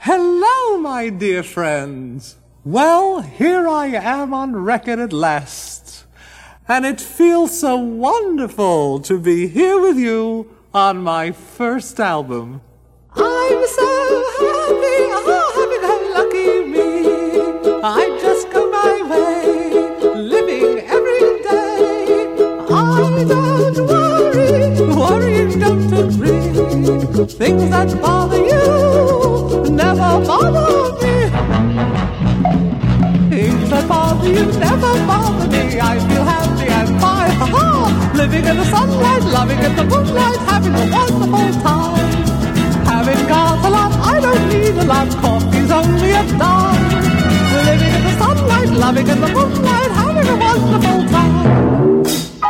Hello, my dear friends. Well, here I am on record at last. And it feels so wonderful to be here with you on my first album. I'm so happy, lucky me. I just go my way, living every day. I don't worry, don't agree. Things that bother you never bother me. Things that bother you never bother me. I feel happy and fine, ha-ha. Living in the sunlight, loving in the moonlight, having a wonderful time. Having got a lot, I don't need a lot. Coffee's only a dime. Living in the sunlight, loving in the moonlight, having a wonderful time.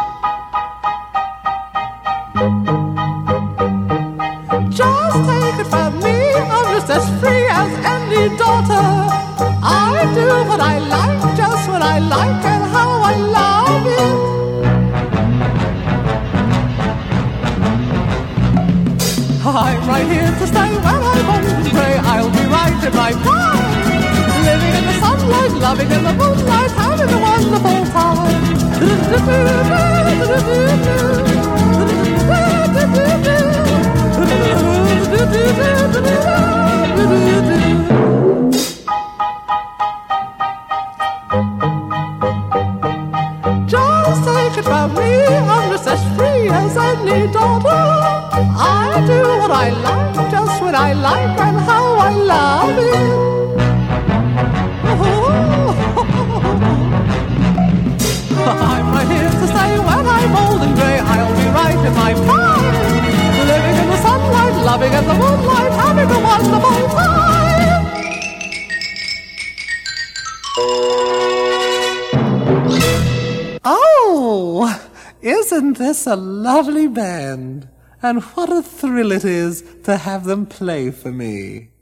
Just take it from me, I'm just as free as any daughter. I do what I like, just what I like, and how I love it. I'm right here to stay when I'm old and grey. I'll be right in my prime. Living in the sunlight, loving in the moonlight, having a wonderful time. Just take it from me, I'm just as free as any daughter. I do what I like, just what I like, and how I love it. I'm right here to stay when I'm old and grey. I'll be right in my prime. Living in the sunlight, loving in the moonlight, having a wonderful time. Oh, isn't this a lovely band? And what a thrill it is to have them play for me.